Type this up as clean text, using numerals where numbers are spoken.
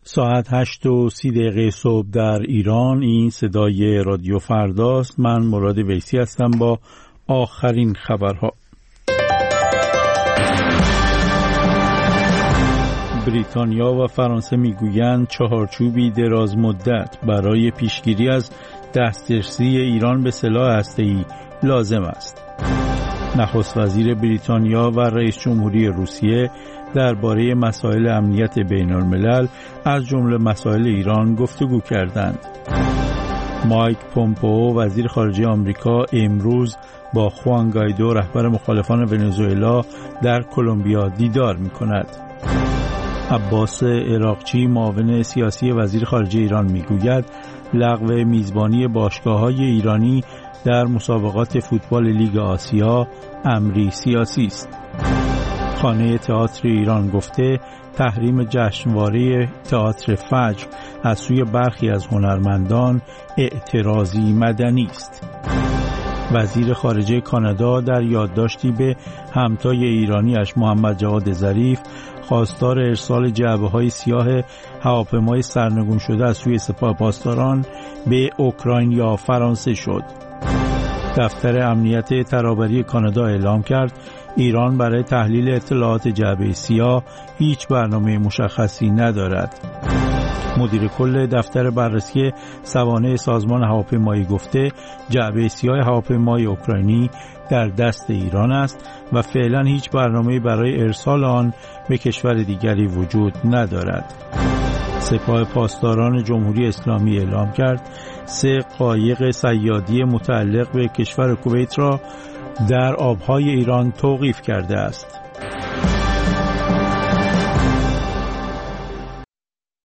ساعت 8:30 صبح در ایران. این صدای رادیو فرداست. من مراد ویسی هستم با آخرین خبرها. بریتانیا و فرانسه میگویند چهارچوبی دراز مدت برای پیشگیری از دسترسی ایران به سلاح هسته‌ای لازم است. نخست وزیر بریتانیا و رئیس جمهوری روسیه درباره مسائل امنیت بین الملل از جمله مسائل ایران گفتگو کردند. مایک پومپئو وزیر خارجه آمریکا امروز با خوان گایدو رهبر مخالفان ونزوئلا در کلمبیا دیدار می‌کند. عباس عراقچی معاون سیاسی وزیر خارجه ایران میگوید لغو میزبانی باشگاه‌های ایرانی در مسابقات فوتبال لیگ آسیا امری سیاسی است. خانه تئاتر ایران گفته تحریم جشنواره تئاتر فجر از سوی برخی از هنرمندان اعتراضی مدنی است. وزیر خارجه کانادا در یادداشتی به همتای ایرانیش محمد جواد ظریف خواستار ارسال جعبه‌های سیاه هواپیمای سرنگون شده از سوی سپاه پاسداران به اوکراین یا فرانسه شد. دفتر امنیت ترابری کانادا اعلام کرد ایران برای تحلیل اطلاعات جعبه سیاه هیچ برنامه مشخصی ندارد. مدیر کل دفتر بررسی سوانح سازمان هواپیمایی گفته جعبه سیاه هواپیمای اوکراینی در دست ایران است و فعلا هیچ برنامه‌ای برای ارسال آن به کشور دیگری وجود ندارد. سپاه پاسداران جمهوری اسلامی اعلام کرد 3 قایق صیادی متعلق به کشور کویت را در آبهای ایران توقیف کرده است.